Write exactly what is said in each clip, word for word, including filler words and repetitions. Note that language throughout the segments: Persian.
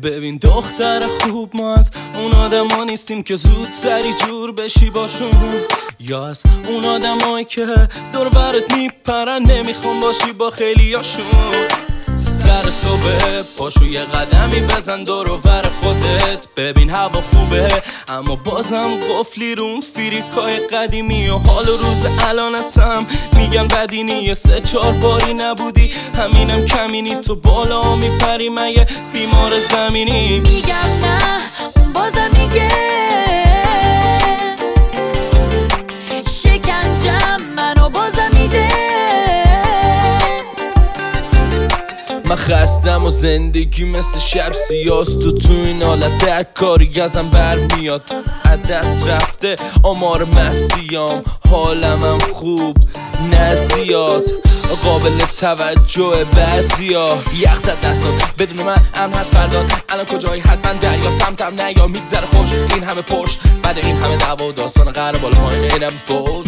ببین دختر خوب، ما از اون آدم ها نیستیم که زود سری جور بشی باشون، یا از اون آدم هایی که دور برت میپرن نمیخوام باشی با خیلیاشون. سر صبح پاشو یه قدمی بزن دور و بر خودت، ببین هوا خوبه اما بازم قفلی رو اون فیریکای قدیمی و حال و روز الانتم میگن بدینی. یه سه چار باری نبودی همینم کمینی، تو بالا میپری مگه بیمار زمینی؟ میگم نه اون بازم میگه شکنجم منو بازم میده. من خستم و زندگی مثل شب سیاست، تو تو این حالت هر کاری ازم برمیاد. از دست رفته آمار مستیام، حالمم خوب نه زیاد قابل توجه بعضیا. یخ زد دستات بدون من امن هست فرداد، الان کجایی حتما دریا سمتم نیا. میگذره خوش این همه پشت بعد این همه دعوا و داستان قرار بالا پایین اینم فوش.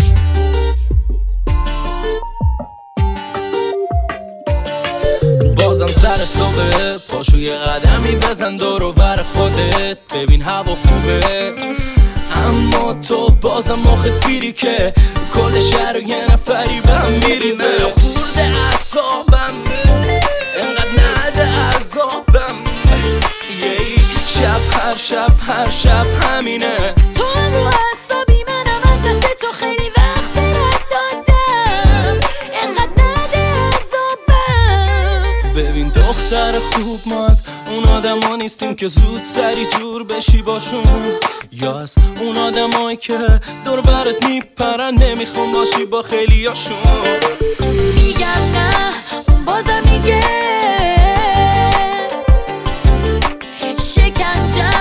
بازم سر صبح پاشو یه قدمی بزن دور و بر خودت، ببین هوا خوبه اما تو بازم مخت فیری که کل شهر و یه نفری بهم میریزه. خورده اعصابم انقدر نده عذابم، یه شب هر شب هر شب همینه. تو هم رو اعصابی، منم از دست تو خیلی وقت رد دادم، انقدر نده عذابم. ببین دختر خوب، ما از اون آدم ها نیستیم که زود سری جور بشی باشون، یا از اون آدم هایی که دور برت میپرن نمیخوام باشی با خیلیاشون. میگم نه اون بازم میگه شکنجم